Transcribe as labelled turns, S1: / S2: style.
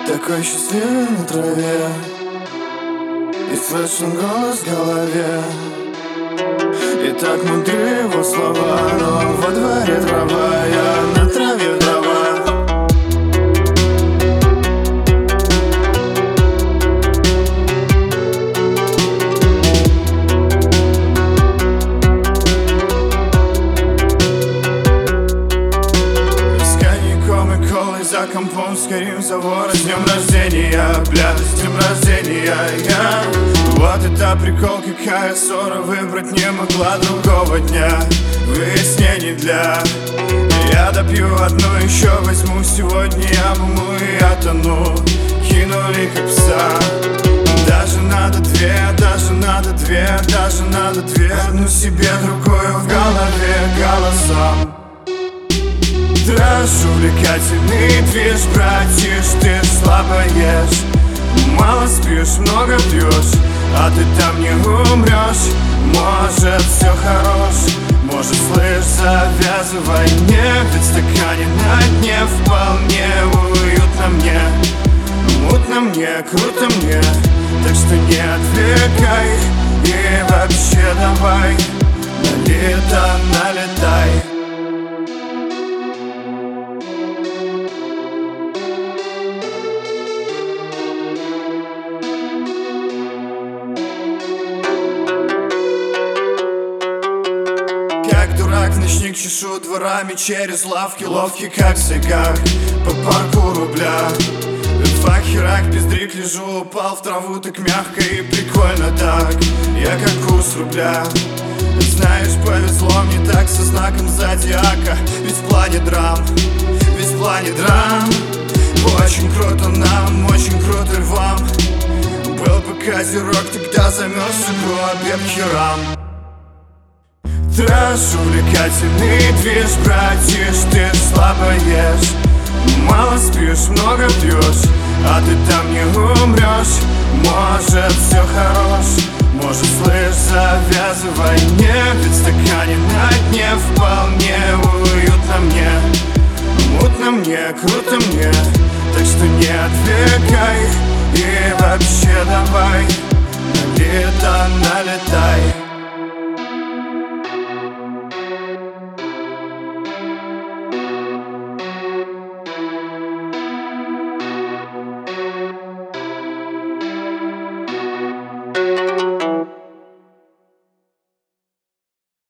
S1: Такой счастливый на траве, и слышен голос в голове. И так мудры его слова, но во дворе трава, я на траве вдова. За компом скорим за ворот. С днем рождения, бля, с днем рождения, я. Вот это прикол, какая ссора. Выбрать не могла другого дня. Выяснений для. Я допью одну, еще возьму. Сегодня я буму и я тону. Кинули как пса. Даже надо две, даже надо две, даже надо две. Одну себе, другую в голове голосом. Трэш увлекательный движ, братиш, ты слабо ешь. Мало спишь, много пьешь, а ты там не умрешь. Может, все хорош, может, слышь, завязывай мне. Ведь в стакане на дне вполне уютно мне. Мутно мне, круто мне, так что не отвлекай. И вообще давай, налетай. Как дурак, ночник чешу дворами через лавки. Ловкий как сигар, по парку рубля. Фак-херак, пиздрик, лежу, упал в траву. Так мягко и прикольно так, я как курс рубля. Знаешь, повезло мне так со знаком зодиака. Ведь в плане драм, ведь в плане драм. Очень круто нам, очень круто вам. Был бы козерог, тогда замерз к объект-херам. Трэш увлекательный движ, братиш, ты слабо ешь. Мало спишь, много пьешь, а ты там не умрешь. Может, все хорош, может, слышь, завязывай мне. Ведь в стакане на дне вполне уютно мне. Мутно мне, круто мне, так что не отвлекай. И вообще давай, налетай.